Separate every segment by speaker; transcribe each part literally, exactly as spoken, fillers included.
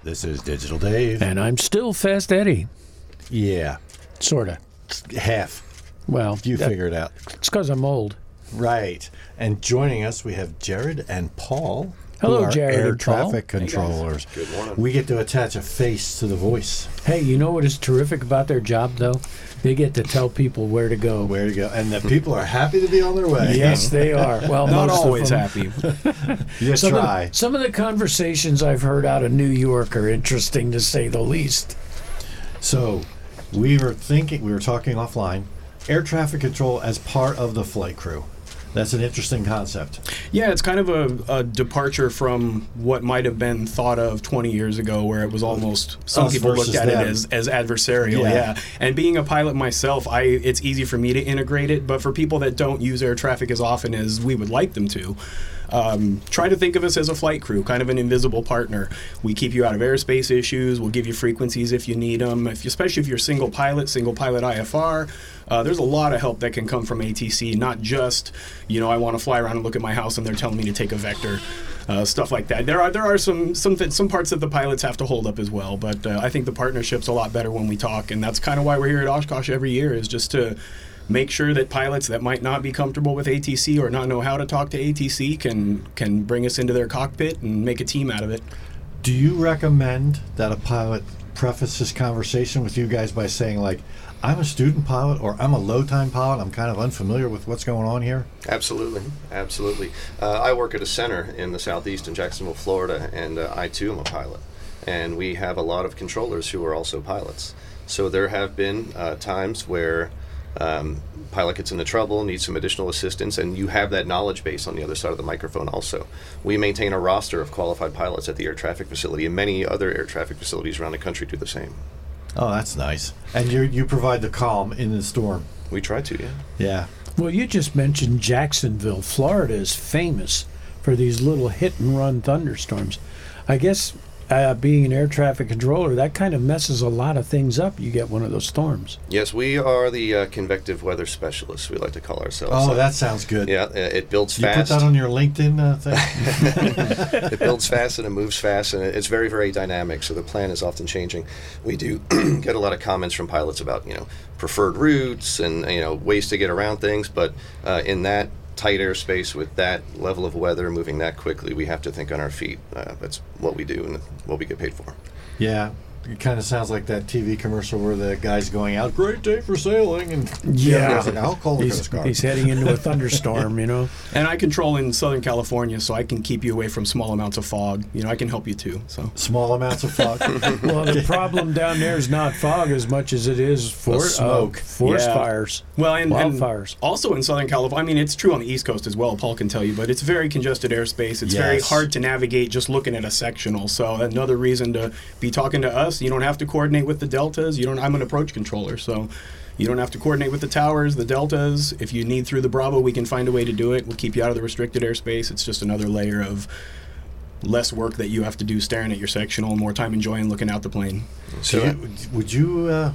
Speaker 1: This is Digital Dave.
Speaker 2: And I'm still Fast Eddie.
Speaker 1: Yeah.
Speaker 2: Sort of.
Speaker 1: Half.
Speaker 2: Well,
Speaker 1: You
Speaker 2: that-
Speaker 1: figure it out.
Speaker 2: It's because I'm old.
Speaker 1: Right. And joining us, we have Jared and Paul.
Speaker 2: Hello,
Speaker 1: who are
Speaker 2: Jared
Speaker 1: air
Speaker 2: and Paul.
Speaker 1: traffic controllers.
Speaker 3: Good morning.
Speaker 1: We get to attach a face to the voice.
Speaker 2: Hey, you know what is terrific about their job, though? They get to tell people where to go.
Speaker 1: Where to go. And the people are happy to be on their way.
Speaker 2: Yes, they are. Well,
Speaker 4: Not
Speaker 2: most
Speaker 4: always
Speaker 2: of them.
Speaker 4: happy.
Speaker 1: You
Speaker 2: Some
Speaker 1: try.
Speaker 2: Of the, some of the conversations I've heard out of New York are interesting, to say the least.
Speaker 1: So, we were thinking, we were talking offline, air traffic control as part of the flight crew. That's an interesting concept.
Speaker 4: Yeah, it's kind of a, a departure from what might have been thought of twenty years ago, where it was almost, some
Speaker 1: Us
Speaker 4: people looked
Speaker 1: versus
Speaker 4: at
Speaker 1: them.
Speaker 4: it as, as adversarial.
Speaker 1: Yeah.
Speaker 4: Yeah. And being a pilot myself, I it's easy for me to integrate it, but for people that don't use air traffic as often as we would like them to, Um, try to think of us as a flight crew, kind of an invisible partner. We keep you out of airspace issues. We'll give you frequencies if you need them, if, especially if you're single pilot, single pilot I F R. Uh, there's a lot of help that can come from A T C, not just, you know, I want to fly around and look at my house and they're telling me to take a vector, uh, stuff like that. There are there are some some th- some parts that the pilots have to hold up as well, but uh, I think the partnership's a lot better when we talk, and that's kind of why we're here at Oshkosh every year, is just to make sure that pilots that might not be comfortable with A T C or not know how to talk to A T C can can bring us into their cockpit and make a team out of it.
Speaker 1: Do you recommend that a pilot preface this conversation with you guys by saying, like, I'm a student pilot or I'm a low-time pilot, I'm kind of unfamiliar with what's going on here?
Speaker 3: Absolutely, absolutely. Uh, I work at a center in the southeast in Jacksonville, Florida, and uh, I too am a pilot. And we have a lot of controllers who are also pilots. So there have been uh, times where um, pilot gets into trouble, needs some additional assistance, and you have that knowledge base on the other side of the microphone also. We maintain a roster of qualified pilots at the air traffic facility, and many other air traffic facilities around the country do the same.
Speaker 1: Oh, that's nice. And you you provide the calm in the storm.
Speaker 3: We try to, yeah.
Speaker 1: Yeah.
Speaker 2: Well, you just mentioned Jacksonville. Florida is famous for these little hit-and-run thunderstorms. I guess uh, being an air traffic controller, that kind of messes a lot of things up. You get one of those storms.
Speaker 3: Yes, we are the uh, convective weather specialists, we like to call ourselves.
Speaker 1: Oh,
Speaker 3: Uh,
Speaker 1: that sounds good.
Speaker 3: Yeah, uh, it builds
Speaker 1: You
Speaker 3: fast.
Speaker 1: put that on your LinkedIn uh, thing?
Speaker 3: It builds fast and it moves fast, and it's very, very dynamic, so the plan is often changing. We do get a lot of comments from pilots about, you know, preferred routes and, you know, ways to get around things, but uh, in that tight airspace with that level of weather moving that quickly, we have to think on our feet. Uh, that's what we do and what we get paid for.
Speaker 1: Yeah. It kind of sounds like that T V commercial where the guy's going out, great day for sailing, and
Speaker 2: Yeah.
Speaker 1: it's like, how cold is
Speaker 2: He's,
Speaker 1: this car?
Speaker 2: he's heading into a thunderstorm, you know.
Speaker 4: And I control in Southern California, so I can keep you away from small amounts of fog. You know, I can help you too. So
Speaker 1: Small amounts of fog.
Speaker 2: Well, the problem down there is not fog as much as it is for,
Speaker 1: smoke.
Speaker 2: Uh, forest
Speaker 4: Yeah.
Speaker 2: fires.
Speaker 4: Well, and, and
Speaker 2: Wildfires.
Speaker 4: also in Southern California, I mean, it's true on the East Coast as well, Paul can tell you, but it's very congested airspace. It's very
Speaker 1: Yes.
Speaker 4: hard to navigate just looking at a sectional. So another reason to be talking to us. You don't have to coordinate with the deltas. You don't. I'm an approach controller, so you don't have to coordinate with the towers, the deltas. If you need through the Bravo, we can find a way to do it. We'll keep you out of the restricted airspace. It's just another layer of less work that you have to do staring at your sectional, more time enjoying looking out the plane.
Speaker 1: So, you, would you? Uh,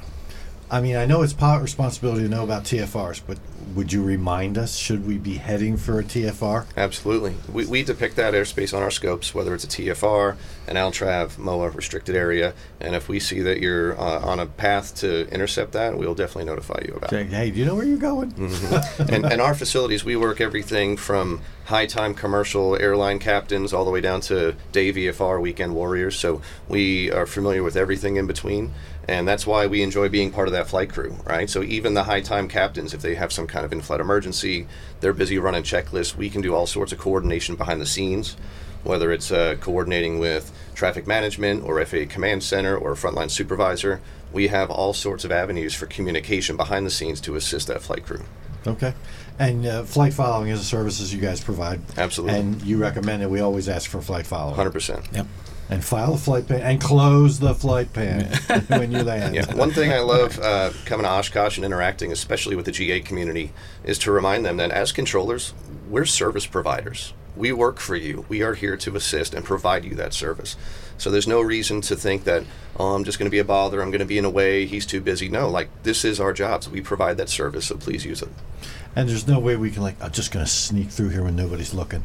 Speaker 1: I mean, I know it's pilot responsibility to know about T F Rs, but would you remind us? Should we be heading for a T F R?
Speaker 3: Absolutely. We, we depict that airspace on our scopes, whether it's a T F R, an Altrav, M O A, restricted area, and if we see that you're uh, on a path to intercept that, we'll definitely notify you about it.
Speaker 1: Saying, hey, do you know where you're going?
Speaker 3: Mhm. and, and our facilities, we work everything from high-time commercial airline captains all the way down to day V F R weekend warriors, so we are familiar with everything in between. And that's why we enjoy being part of that flight crew, right? So even the high-time captains, if they have some kind of in-flight emergency, they're busy running checklists. We can do all sorts of coordination behind the scenes, whether it's uh, coordinating with traffic management or F A A command center or a frontline supervisor. We have all sorts of avenues for communication behind the scenes to assist that flight crew.
Speaker 1: Okay. And uh, flight following is a service you guys provide.
Speaker 3: Absolutely.
Speaker 1: And you recommend that we always ask for flight following.
Speaker 3: one hundred percent.
Speaker 4: Yep.
Speaker 1: And file the flight pan and close the flight pan when you land.
Speaker 3: Yeah, one thing I love uh, coming to Oshkosh and interacting, especially with the G A community, is to remind them that as controllers, we're service providers. We work for you. We are here to assist and provide you that service. So there's no reason to think that, oh, I'm just going to be a bother, I'm going to be in a way, he's too busy. No, like, this is our job, so we provide that service, so please use it.
Speaker 1: And there's no way we can, like, I'm just going to sneak through here when nobody's looking.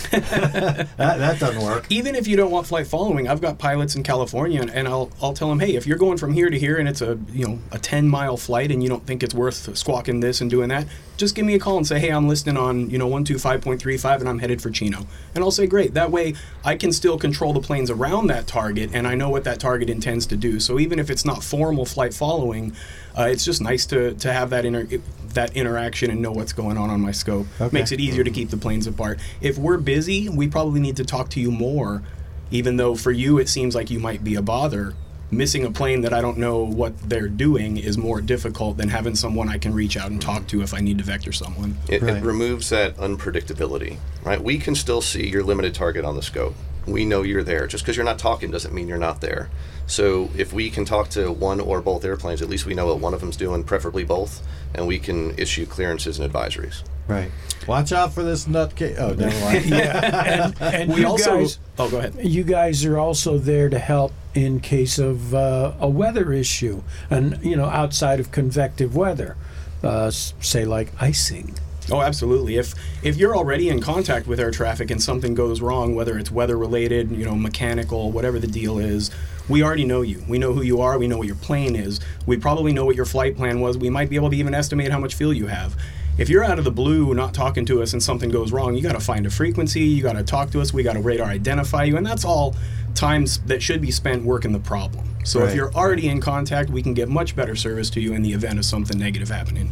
Speaker 1: that, that doesn't work.
Speaker 4: Even if you don't want flight following, I've got pilots in California, and, and I'll I'll tell them, hey, if you're going from here to here and it's a you know a ten mile flight and you don't think it's worth squawking this and doing that, just give me a call and say, hey, I'm listening on you know one two five point three five and I'm headed for Chino, and I'll say, great. That way, I can still control the planes around that target, and I know what that target intends to do. So even if it's not formal flight following, uh, it's just nice to to have that inter- that interaction and know what's going on on my scope.
Speaker 1: Okay.
Speaker 4: Makes it easier to keep the planes apart. If we're busy, we probably need to talk to you more, even though for you it seems like you might be a bother. Missing a plane that I don't know what they're doing is more difficult than having someone I can reach out and talk to if I need to vector someone.
Speaker 3: It,
Speaker 1: Right.
Speaker 3: it removes that unpredictability, right? We can still see your limited target on the scope. We know you're there. Just because you're not talking doesn't mean you're not there. So if we can talk to one or both airplanes, at least we know what one of them's doing, preferably both, and we can issue clearances and advisories.
Speaker 1: Right. Watch out for this nutcase. Oh, never mind.
Speaker 2: yeah, and, and
Speaker 4: We
Speaker 2: you
Speaker 4: also
Speaker 2: guys,
Speaker 4: oh go ahead.
Speaker 2: you guys are also there to help in case of uh, a weather issue, and you know, outside of convective weather, uh, s- say like icing.
Speaker 4: Oh, absolutely. If if you're already in contact with air traffic and something goes wrong, whether it's weather related, you know, mechanical, whatever the deal is, we already know you. We know who you are. We know what your plane is. We probably know what your flight plan was. We might be able to even estimate how much fuel you have. If you're out of the blue, not talking to us, and something goes wrong, you got to find a frequency. You got to talk to us. We got to radar identify you, and that's all times that should be spent working the problem. So
Speaker 1: Right.
Speaker 4: if you're already in contact, we can get much better service to you in the event of something negative happening.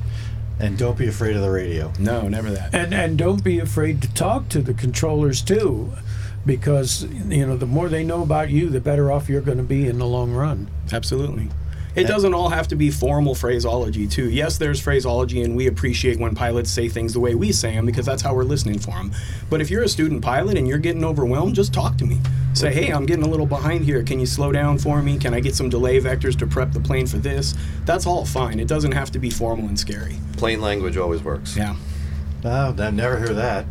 Speaker 1: And don't be afraid of the radio.
Speaker 4: No, never that.
Speaker 2: And and don't be afraid to talk to the controllers too, because you know the more they know about you, the better off you're going to be in the long run.
Speaker 4: Absolutely. It doesn't all have to be formal phraseology, too. Yes, there's phraseology, and we appreciate when pilots say things the way we say them because that's how we're listening for them. But if you're a student pilot and you're getting overwhelmed, just talk to me. Say, hey, I'm getting a little behind here. Can you slow down for me? Can I get some delay vectors to prep the plane for this? That's all fine. It doesn't have to be formal and scary.
Speaker 3: Plain language always works.
Speaker 4: Yeah.
Speaker 1: No, I never hear that.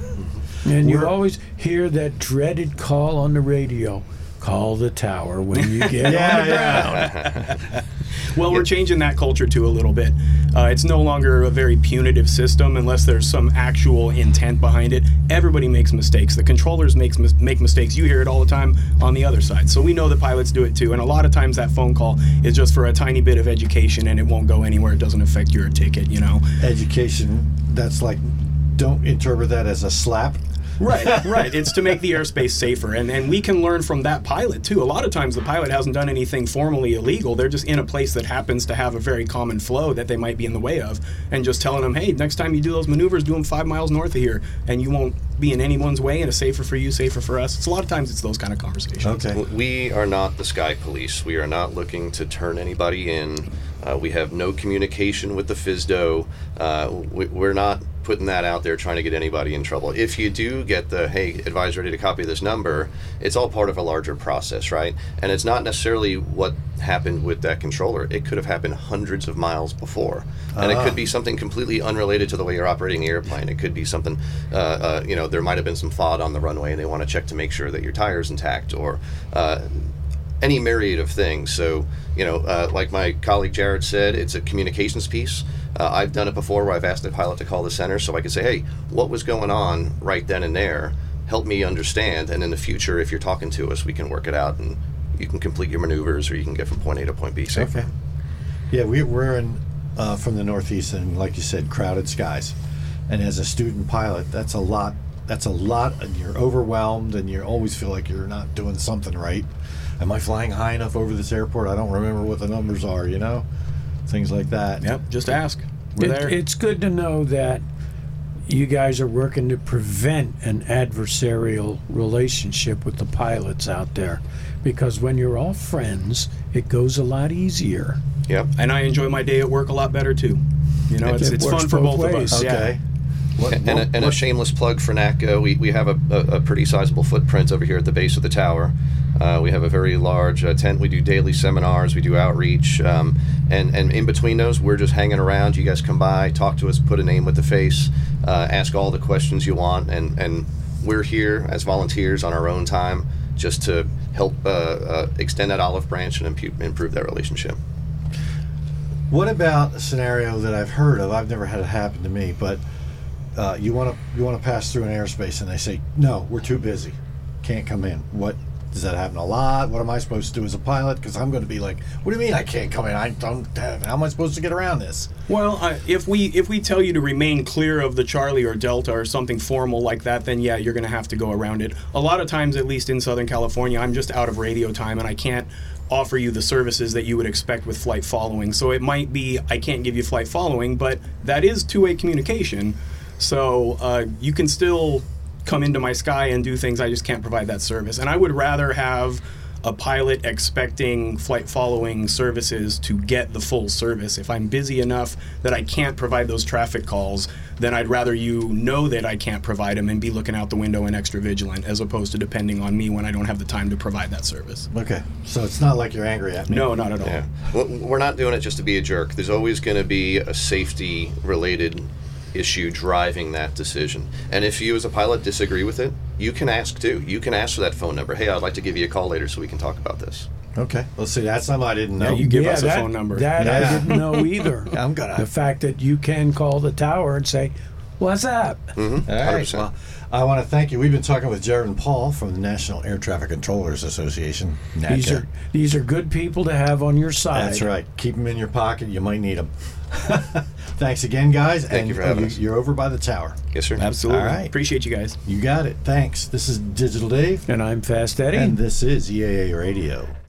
Speaker 2: And you
Speaker 1: We're-
Speaker 2: always hear that dreaded call on the radio. Call the tower when you get on the ground.
Speaker 4: Well, we're changing that culture too a little bit. Uh, it's no longer a very punitive system unless there's some actual intent behind it. Everybody makes mistakes. The controllers makes mis- make mistakes. You hear it all the time on the other side. So we know that pilots do it too. And a lot of times that phone call is just for a tiny bit of education and it won't go anywhere. It doesn't affect your ticket, you know.
Speaker 1: Education, that's like, don't interpret that as a slap.
Speaker 4: Right, right. It's to make the airspace safer. And, and we can learn from that pilot, too. A lot of times the pilot hasn't done anything formally illegal. They're just in a place that happens to have a very common flow that they might be in the way of. And just telling them, hey, next time you do those maneuvers, do them five miles north of here. And you won't be in anyone's way, and it's safer for you, safer for us. It's a lot of times it's those kind of conversations.
Speaker 1: Okay.
Speaker 3: We are not the sky police. We are not looking to turn anybody in. Uh, we have no communication with the F S D O. Uh, we, we're not putting that out there trying to get anybody in trouble. If you do get the, hey, advise ready to copy this number, it's all part of a larger process, right? And it's not necessarily what happened with that controller. It could have happened hundreds of miles before. And
Speaker 1: Ah.
Speaker 3: it could be something completely unrelated to the way you're operating the airplane. It could be something, uh, uh, you know, there might have been some F O D on the runway and they want to check to make sure that your tire's intact, or uh, any myriad of things. So, you know, uh, like my colleague Jared said, it's a communications piece. Uh, I've done it before where I've asked the pilot to call the center so I can say, hey, what was going on right then and there? Help me understand. And in the future, if you're talking to us, we can work it out and you can complete your maneuvers or you can get from point A to point B safely.
Speaker 1: Okay. Yeah, we, we're in uh, from the Northeast, and like you said, crowded skies. And as a student pilot, that's a lot. That's a lot, and you're overwhelmed, and you always feel like you're not doing something right. Am I flying high enough over this airport? I don't remember what the numbers are, you know? Things like that.
Speaker 4: Yep, just ask. We're
Speaker 2: It,
Speaker 4: there.
Speaker 2: it's good to know that you guys are working to prevent an adversarial relationship with the pilots out there, because when you're all friends, it goes a lot easier.
Speaker 3: Yep.
Speaker 4: And I enjoy my day at work a lot better, too. You know, it's,
Speaker 2: It
Speaker 4: it's
Speaker 2: works
Speaker 4: fun for
Speaker 2: both
Speaker 4: both of
Speaker 2: ways.
Speaker 4: us.
Speaker 1: Okay.
Speaker 4: Yeah.
Speaker 1: What,
Speaker 3: And, a,
Speaker 1: what-
Speaker 3: and a
Speaker 1: what-
Speaker 3: shameless plug for NATCO. We, we have a, a, a pretty sizable footprint over here at the base of the tower. Uh, we have a very large uh, tent. We do daily seminars. We do outreach. Um, and, and in between those, we're just hanging around. You guys come by, talk to us, put a name with the face, uh, ask all the questions you want. And, and we're here as volunteers on our own time just to help uh, uh, extend that olive branch and impu- improve that relationship.
Speaker 1: What about a scenario that I've heard of? I've never had it happen to me, but uh, you want to you want to pass through an airspace and they say, "No, we're too busy, can't come in." What does that happen a lot? What am I supposed to do as a pilot? Because I'm going to be like, "What do you mean I can't come in? I don't have. How am I supposed to get around this?"
Speaker 4: Well, uh, if we if we tell you to remain clear of the Charlie or Delta or something formal like that, then yeah, you're going to have to go around it. A lot of times, at least in Southern California, I'm just out of radio time and I can't offer you the services that you would expect with flight following. So it might be I can't give you flight following, but that is two-way communication. So uh, you can still come into my sky and do things. I just can't provide that service. And I would rather have a pilot expecting flight following services to get the full service. If I'm busy enough that I can't provide those traffic calls, then I'd rather you know that I can't provide them and be looking out the window and extra vigilant, as opposed to depending on me when I don't have the time to provide that service.
Speaker 1: Okay, so it's not like you're angry at me.
Speaker 4: No, not at all.
Speaker 3: Yeah. Well, we're not doing it just to be a jerk. There's always going to be a safety related issue driving that decision. And if you as a pilot disagree with it, you can ask too. You can ask for that phone number. Hey, I'd like to give you a call later so we can talk about this.
Speaker 1: Okay, let's see. That's something I didn't know.
Speaker 4: Yeah, you give
Speaker 2: Yeah,
Speaker 4: us
Speaker 2: that,
Speaker 4: a phone number.
Speaker 2: That
Speaker 1: Yeah.
Speaker 2: I didn't know either.
Speaker 1: I'm gonna-
Speaker 2: The fact that you can call the tower and say, "What's up?"
Speaker 3: Mm-hmm.
Speaker 1: All
Speaker 3: one hundred
Speaker 1: right.
Speaker 3: percent.
Speaker 1: Well, I want to thank you. We've been talking with Jared and Paul from the National Air Traffic Controllers Association.
Speaker 2: These
Speaker 1: NATCA.
Speaker 2: are these are good people to have on your side.
Speaker 1: That's right. Keep them in your pocket. You might need them. Thanks again, guys.
Speaker 3: Thank
Speaker 1: and
Speaker 3: you for having
Speaker 1: you,
Speaker 3: us.
Speaker 1: You're over by the tower.
Speaker 3: Yes, sir.
Speaker 4: Absolutely.
Speaker 1: All right.
Speaker 4: Appreciate you guys.
Speaker 1: You got it. Thanks. This is Digital Dave,
Speaker 2: And I'm Fast Eddie.
Speaker 1: and this is E A A Radio.